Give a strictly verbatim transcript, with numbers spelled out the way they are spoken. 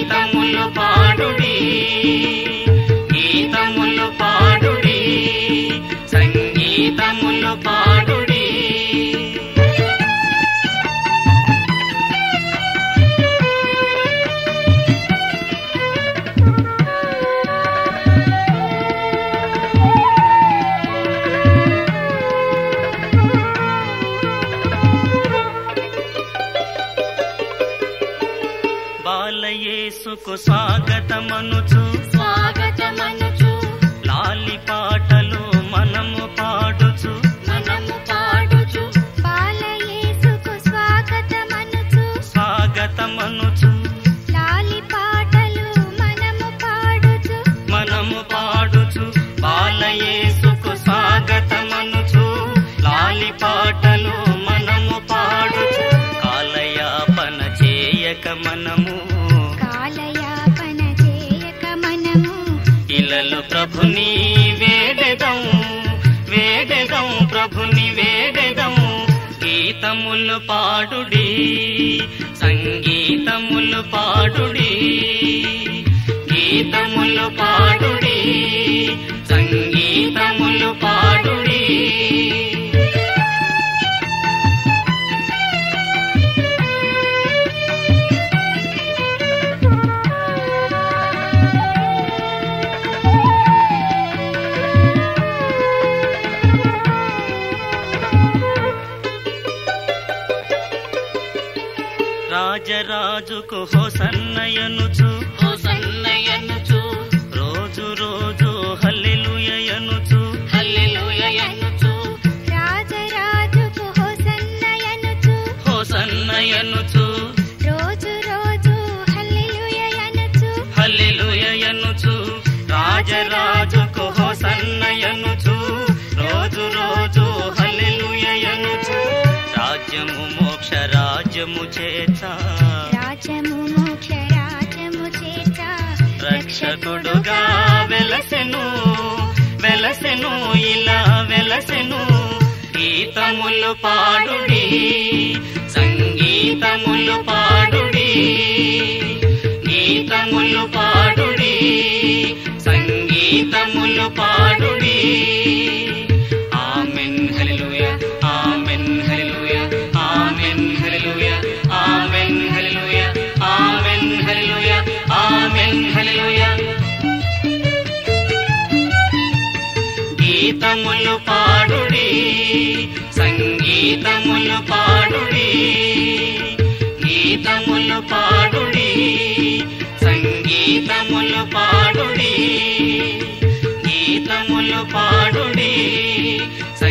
గీతములు పాడుడి గీతములు పాడుడి సంగీతములు పాడుడి బాలయేసుకు స్వాగతమనుచు స్వాగతమనుచు లాలి పాటలు మనము పాడుచు మనము పాడుచు బాలయేసుకు స్వాగతమనుచు స్వాగతమనుచు లాలి పాటలు మనము పాడుచు మనము పాడుచు బాలయేసుకు స్వాగతమనుచు లాలి పాటలు మనము పాడుచు కాలయాపన చేయక మనము కాలయాపన చేయక మనము ఇలలు ప్రభుని వేడెదం వేడెదం ప్రభుని వేడెదం గీతములు పాడుడి సంగీతములు పాడుడి గీతములు పాడుడి సంగీతములు పాడుడి రాజరాజుకు హోసన్నయనుచు హోసన్నయనుచు రోజు రోజు హల్లెలూయయనుచు హల్లెలూయయనుచు రాజరాజుకు హోసన్నయనుచు హోసన్నయనుచు రోజు రోజు హల్లెలూయయనుచు హల్లెలూయయనుచు రాజరాజుకు హోసన్నయనుచు రోజు రోజు హల్లెలూయయనుచు రాజ్యము మోక్ష రాజ్యము చేత రాజ్యము మోక్ష రాజ్యము చేత రక్షకుడుగా వెలసెను వెలసెను ఇలా వెలసెను గీతములు పాడుడి సంగీతములు పాడుడి గీతములు పాడుడి సంగీతములు పాడుడి ఆమెన్ హల్లెలూయా ఆమెన్ హల్లెలూయా ఆమెన్ హల్లెలూయా ఆమెన్ హల్లెలూయా ఆమెన్ హల్లెలూయా ఆమెన్ హల్లెలూయా గీతములు పాడుడి సంగీతములు పాడుడి గీతములు పాడుడి సంగీతములు పాడుడి గీతములు పాడుడి